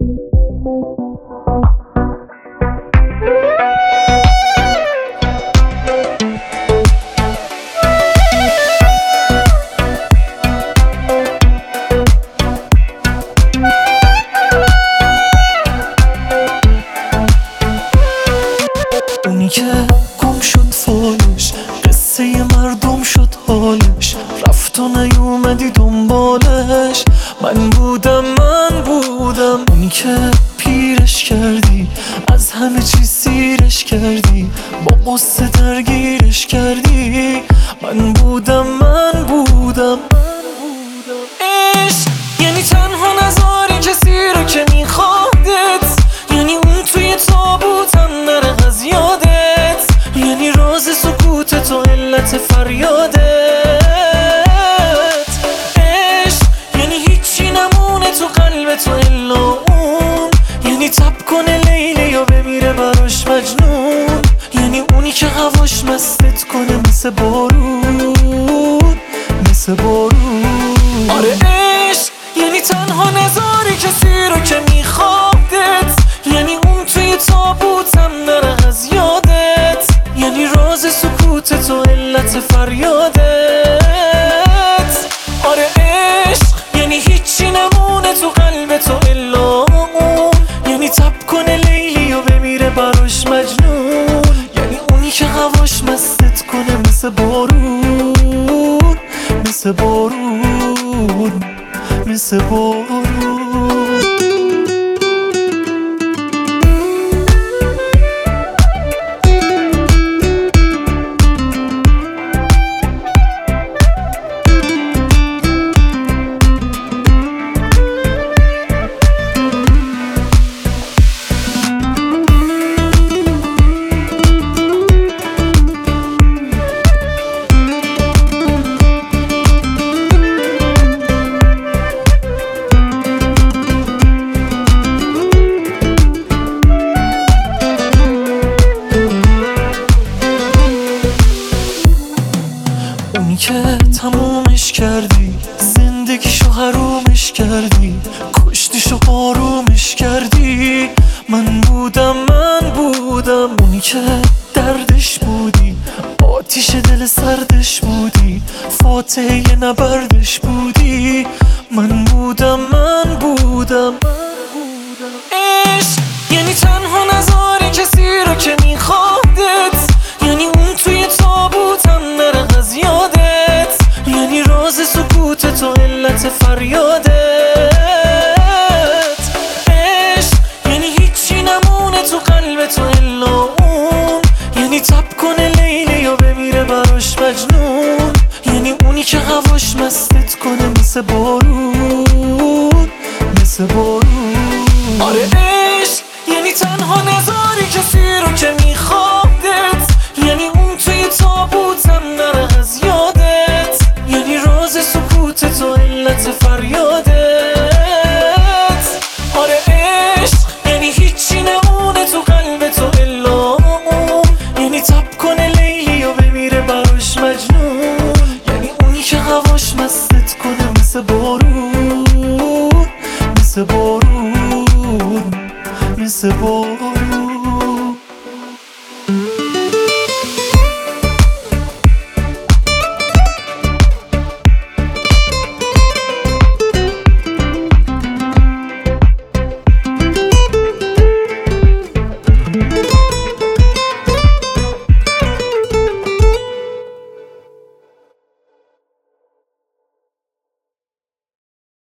اونی که گم شد فالش، قصه مردم شد حالش، رفت و نیومدی دنبالش. من بودم اونی که پیرش کردی، از همه چیز سیرش کردی، با قصه درگیرش کردی. من بودم عشق یعنی تنها نذاری کسی رو که میخوادت، یعنی اون توی تابوتم نره از یادت، یعنی راز سکوتت و علت فریادت. عشق یعنی هیچی نمونه تو قلبت و الا اون، یعنی تب کنه لیلی و بمیره براش مجنون، یعنی اونی که هواش مستت کنه مثل بارون. آره عشق یعنی تنها نذاری کسی رو که میخوادت، یعنی اون توی تابوتم نره از یادت، یعنی راز سکوتت و علت فریادت. آره عشق یعنی هیچی نمونه تو قلبت و الا اون، یعنی تب کنه لیلی و بمیره براش مجنون، یعنی اونی که هواش مستت کنه مثل بارون. اونی که تمومش کردی، زندگیشو حرومش کردی، کشتیشو آرومش کردی. من بودم اونی که دردش بودی، آتیش دل سردش بودی، فاتحه نبردش بودی. من بودم عشق یعنی تنها نذاری کسی رو که میخوادت، یعنی اون توی تابوتم نره از یادت، یعنی راز سکوتت و علت فریادت. عشق یعنی هیچی نمونه تو قلبت و الا اون، یعنی تب کنه لیلی و بمیره براش مجنون، یعنی اونی که هواش مستت کنه مثل بارون. آره عشق یعنی تنها نذاری کسی رو که میخوادت، یعنی اون توی تابوتم نره از یادت، یعنی راز سکوتت و علت فریادت. آره عشق یعنی هیچی نمونه تو قلبت و الا اون، یعنی تب کنه لیلی و بمیره براش مجنون، یعنی اونی که هواش مستت کنه مثل بارون.